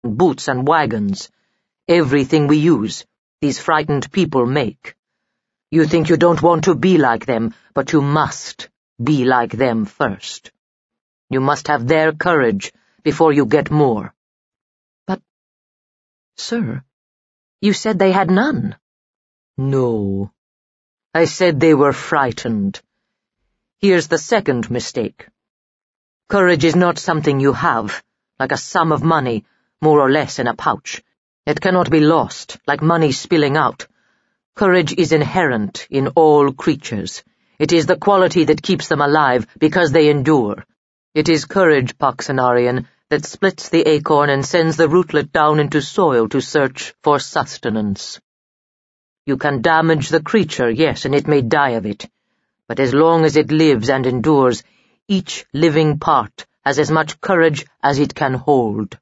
boots and wagons. Everything we use, these frightened people make. You think you don't want to be like them, but you must be like them first. You must have their courage before you get more. But, sir, you said they had none. No. I said they were frightened. Here's the second mistake. Courage is not something you have, like a sum of money, more or less in a pouch. It cannot be lost, like money spilling out. Courage is inherent in all creatures. It is the quality that keeps them alive because they endure. It is courage, Poxenarian, that splits the acorn and sends the rootlet down into soil to search for sustenance. You can damage the creature, yes, and it may die of it. But as long as it lives and endures, each living part has as much courage as it can hold.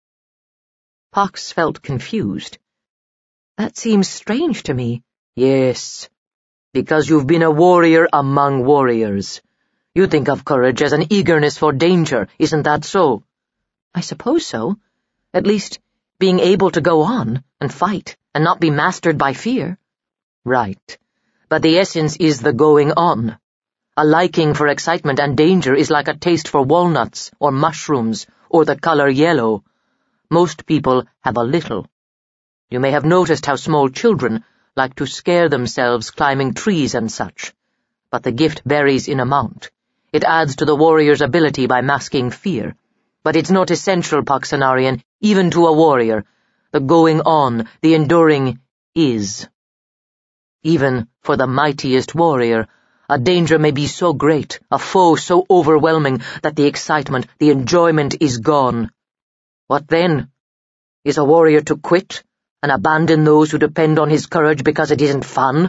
Pox felt confused. That seems strange to me. Yes, because you've been a warrior among warriors. You think of courage as an eagerness for danger, isn't that so? I suppose so. At least, being able to go on and fight and not be mastered by fear. Right. But the essence is the going on. A liking for excitement and danger is like a taste for walnuts or mushrooms or the color yellow. Most people have a little. You may have noticed how small children like to scare themselves climbing trees and such. But the gift varies in amount. It adds to the warrior's ability by masking fear. But it's not essential, Poxenarian, even to a warrior. The going on, the enduring, is. Even for the mightiest warrior, a danger may be so great, a foe so overwhelming, that the excitement, the enjoyment is gone. What then? Is a warrior to quit and abandon those who depend on his courage because it isn't fun?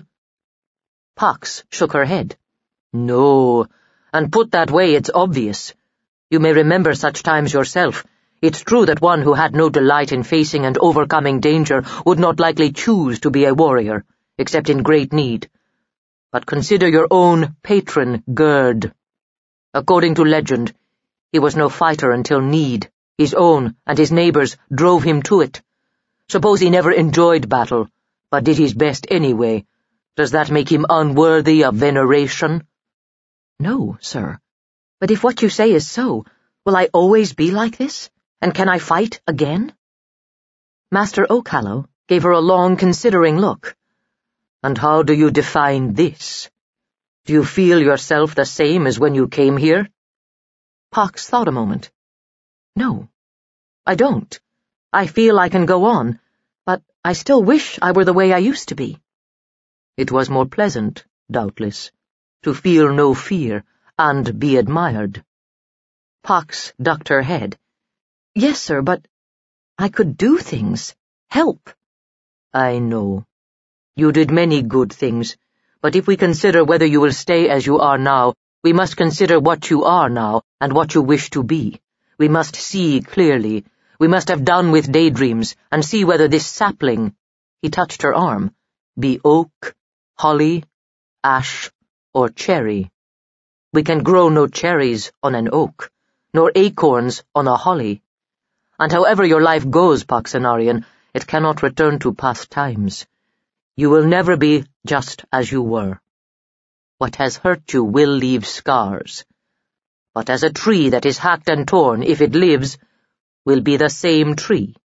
Pox shook her head. No, and put that way it's obvious. You may remember such times yourself. It's true that one who had no delight in facing and overcoming danger would not likely choose to be a warrior, except in great need. But consider your own patron, Gerd. According to legend, he was no fighter until need, his own and his neighbors, drove him to it. Suppose he never enjoyed battle, but did his best anyway. Does that make him unworthy of veneration? No, sir. But if what you say is so, will I always be like this? And can I fight again? Master Oakhallow gave her a long, considering look. And how do you define this? Do you feel yourself the same as when you came here? Pox thought a moment. No, I don't. I feel I can go on, but I still wish I were the way I used to be. It was more pleasant, doubtless, to feel no fear and be admired. Pox ducked her head. Yes, sir, but I could do things. Help. I know. You did many good things, but if we consider whether you will stay as you are now, we must consider what you are now and what you wish to be. We must see clearly. We must have done with daydreams and see whether this sapling, he touched her arm, be oak, holly, ash, or cherry. We can grow no cherries on an oak, nor acorns on a holly. And however your life goes, Poxenarian, it cannot return to past times. You will never be just as you were. What has hurt you will leave scars. But as a tree that is hacked and torn, if it lives, will be the same tree,